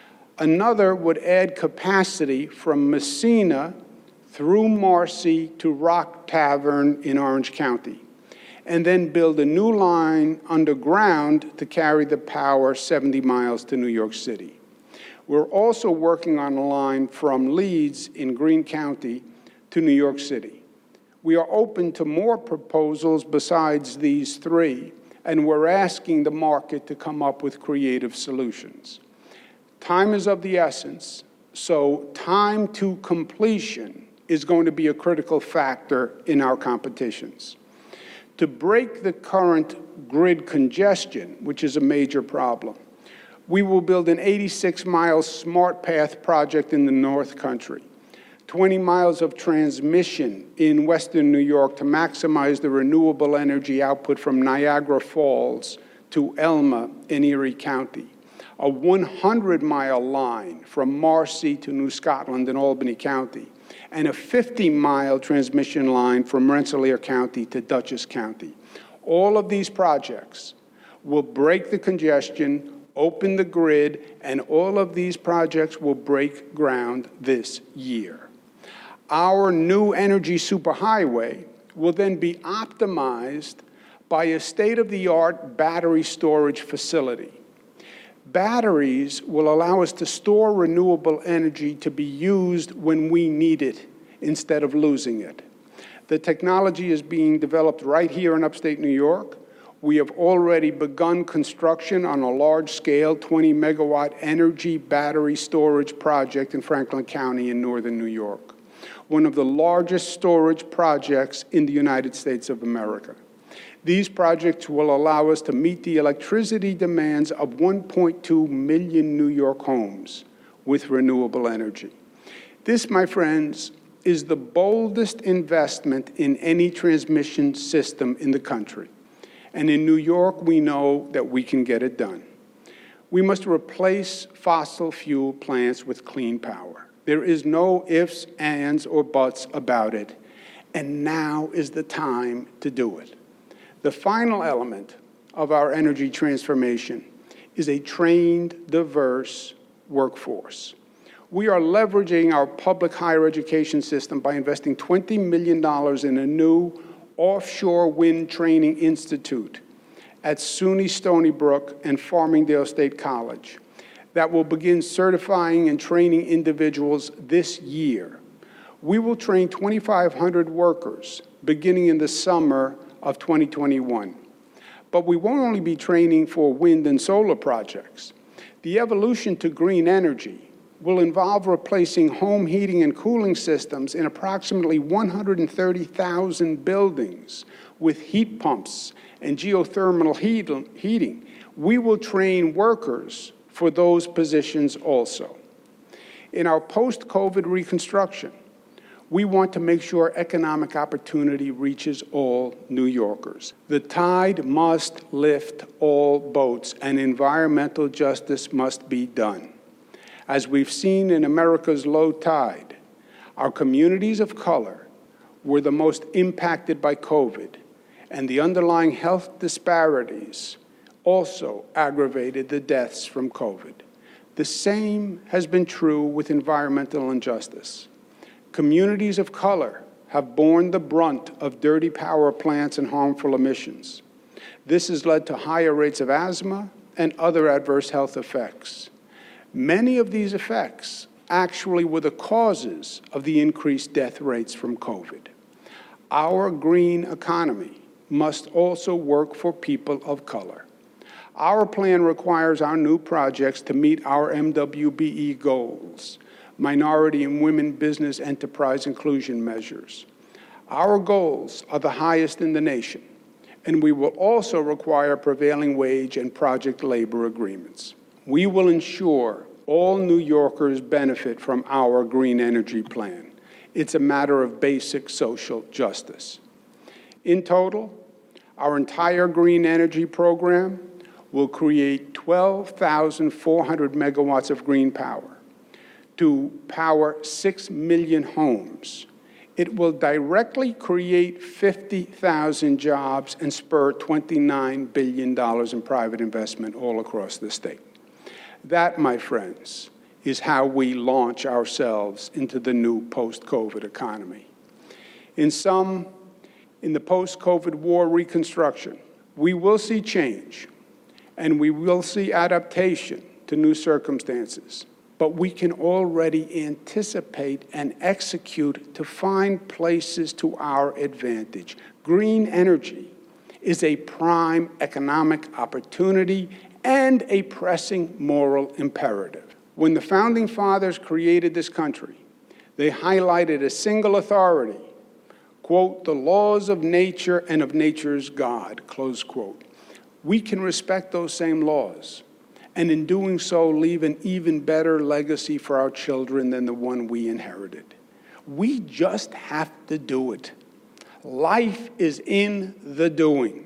Another would add capacity from Messina through Marcy to Rock Tavern in Orange County, and then build a new line underground to carry the power 70 miles to New York City. We're also working on a line from Leeds in Greene County to New York City. We are open to more proposals besides these three, and we're asking the market to come up with creative solutions. Time is of the essence, so time to completion is going to be a critical factor in our competitions. To break the current grid congestion, which is a major problem, we will build an 86-mile smart path project in the North Country, 20 miles of transmission in western New York to maximize the renewable energy output from Niagara Falls to Elma in Erie County, a 100-mile line from Marcy to New Scotland in Albany County, and a 50-mile transmission line from Rensselaer County to Dutchess County. All of these projects will break the congestion, open the grid, and all of these projects will break ground this year. Our new energy superhighway will then be optimized by a state-of-the-art battery storage facility. Batteries will allow us to store renewable energy to be used when we need it instead of losing it. The technology is being developed right here in upstate New York. We have already begun construction on a large-scale 20-megawatt energy battery storage project in Franklin County in northern New York, one of the largest storage projects in the United States of America. These projects will allow us to meet the electricity demands of 1.2 million New York homes with renewable energy. This, my friends, is the boldest investment in any transmission system in the country. And in New York, we know that we can get it done. We must replace fossil fuel plants with clean power. There is no ifs, ands, or buts about it. And now is the time to do it. The final element of our energy transformation is a trained, diverse workforce. We are leveraging our public higher education system by investing $20 million in a new offshore wind training institute at SUNY Stony Brook and Farmingdale State College that will begin certifying and training individuals this year. We will train 2,500 workers beginning in the summer of 2021. But we won't only be training for wind and solar projects. The evolution to green energy will involve replacing home heating and cooling systems in approximately 130,000 buildings with heat pumps and geothermal heating. We will train workers for those positions also. In our post-COVID reconstruction, we want to make sure economic opportunity reaches all New Yorkers. The tide must lift all boats, and environmental justice must be done. As we've seen in America's low tide, our communities of color were the most impacted by COVID, and the underlying health disparities also aggravated the deaths from COVID. The same has been true with environmental injustice. Communities of color have borne the brunt of dirty power plants and harmful emissions. This has led to higher rates of asthma and other adverse health effects. Many of these effects actually were the causes of the increased death rates from COVID. Our green economy must also work for people of color. Our plan requires our new projects to meet our MWBE goals, minority and women business enterprise inclusion measures. Our goals are the highest in the nation, and we will also require prevailing wage and project labor agreements. We will ensure all New Yorkers benefit from our green energy plan. It's a matter of basic social justice. In total, our entire green energy program will create 12,400 megawatts of green power to power 6 million homes. It will directly create 50,000 jobs and spur $29 billion in private investment all across the state. That, my friends, is how we launch ourselves into the new post-COVID economy. In the post-COVID war reconstruction, we will see change, and we will see adaptation to new circumstances. but we can already anticipate and execute to find places to our advantage. Green energy is a prime economic opportunity and a pressing moral imperative. When the Founding Fathers created this country, they highlighted a single authority, quote, the laws of nature and of nature's God, close quote. We can respect those same laws, and in doing so, leave an even better legacy for our children than the one we inherited. We just have to do it. Life is in the doing.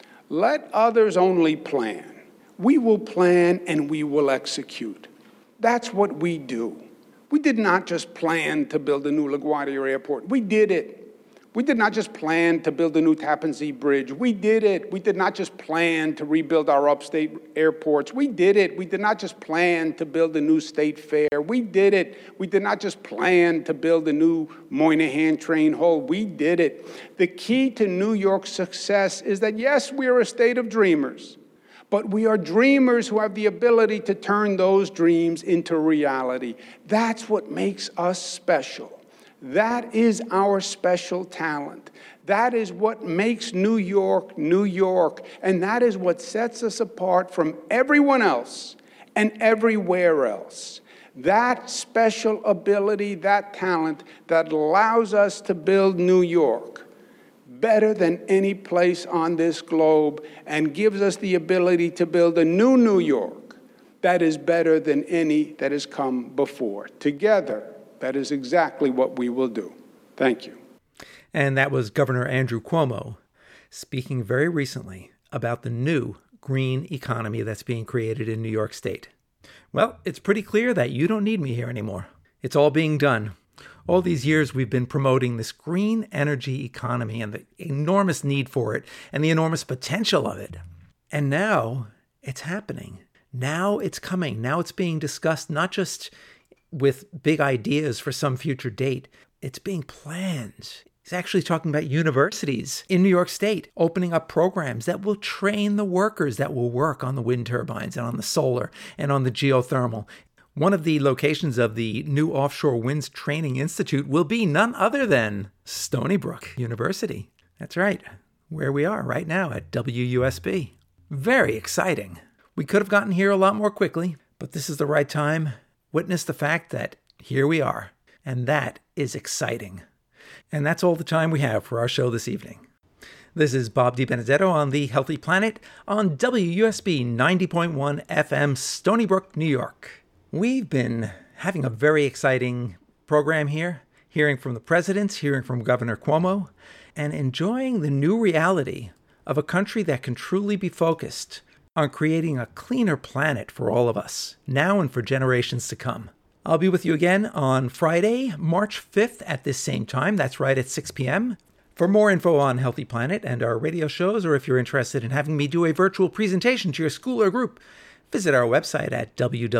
Let others only plan. We will plan and we will execute. That's what we do. We did not just plan to build a new LaGuardia Airport. We did it. We did not just plan to build a new Tappan Zee Bridge. We did it. We did not just plan to rebuild our upstate airports. We did it. We did not just plan to build a new state fair. We did it. We did not just plan to build a new Moynihan train hall. We did it. The key to New York's success is that, yes, we are a state of dreamers, but we are dreamers who have the ability to turn those dreams into reality. That's what makes us special. That is our special talent. That is what makes New York, New York. And that is what sets us apart from everyone else and everywhere else. That special ability, that talent that allows us to build New York better than any place on this globe and gives us the ability to build a new New York that is better than any that has come before. Together, that is exactly what we will do. Thank you. And that was Governor Andrew Cuomo speaking very recently about the new green economy that's being created in New York State. Well, it's pretty clear that you don't need me here anymore. It's all being done. All these years we've been promoting this green energy economy and the enormous need for it and the enormous potential of it. And now it's happening. Now it's coming. Now it's being discussed not just with big ideas for some future date. It's being planned. He's actually talking about universities in New York State opening up programs that will train the workers that will work on the wind turbines and on the solar and on the geothermal. One of the locations of the new Offshore Winds Training Institute will be none other than Stony Brook University. That's right, where we are right now at WUSB. Very exciting. We could have gotten here a lot more quickly, but this is the right time. Witness the fact that here we are, and that is exciting. And that's all the time we have for our show this evening. This is Bob DiBenedetto on The Healthy Planet on WUSB 90.1 FM, Stony Brook, New York. We've been having a very exciting program here, hearing from the presidents, hearing from Governor Cuomo, and enjoying the new reality of a country that can truly be focused on creating a cleaner planet for all of us, now and for generations to come. I'll be with you again on Friday, March 5th at this same time. That's right, at 6 p.m. For more info on Healthy Planet and our radio shows, or if you're interested in having me do a virtual presentation to your school or group, visit our website at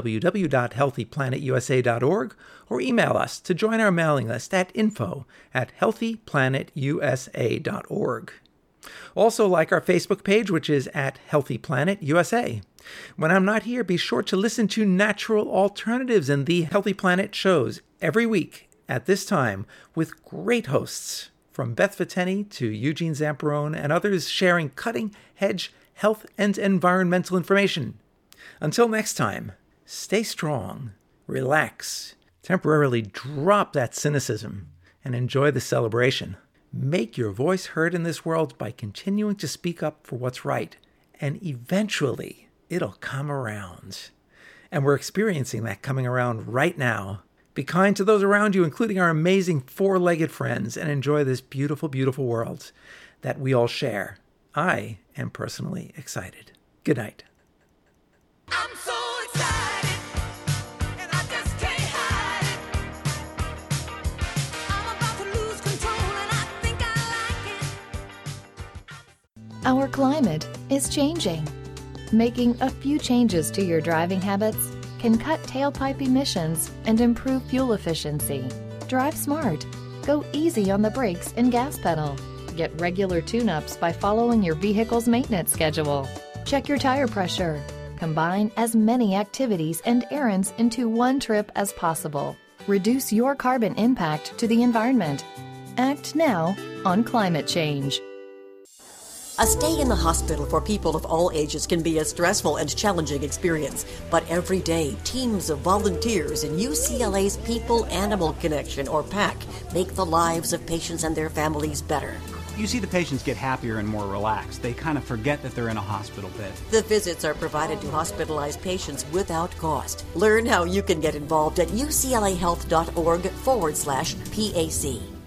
www.healthyplanetusa.org or email us to join our mailing list at info@healthyplanetusa.org. Also, like our Facebook page, which is at Healthy Planet USA. When I'm not here, be sure to listen to Natural Alternatives and the Healthy Planet shows every week at this time with great hosts from Beth Viteni to Eugene Zamperone and others sharing cutting-edge health and environmental information. Until next time, stay strong, relax, temporarily drop that cynicism, and enjoy the celebration. Make your voice heard in this world by continuing to speak up for what's right, and eventually it'll come around. And we're experiencing that coming around right now. Be kind to those around you, including our amazing four-legged friends, and enjoy this beautiful, beautiful world that we all share. I am personally excited. Good night. I'm so excited, and I just can't hide it. I'm about to lose control, and I think I like it. Our climate is changing. Making a few changes to your driving habits can cut tailpipe emissions and improve fuel efficiency. Drive smart. Go easy on the brakes and gas pedal. Get regular tune-ups by following your vehicle's maintenance schedule. Check your tire pressure. Combine as many activities and errands into one trip as possible. Reduce your carbon impact to the environment. Act now on climate change. A stay in the hospital for people of all ages can be a stressful and challenging experience, but every day, teams of volunteers in UCLA's People-Animal Connection, or PAC, make the lives of patients and their families better. You see the patients get happier and more relaxed. They kind of forget that they're in a hospital bed. The visits are provided to hospitalized patients without cost. Learn how you can get involved at uclahealth.org/PAC.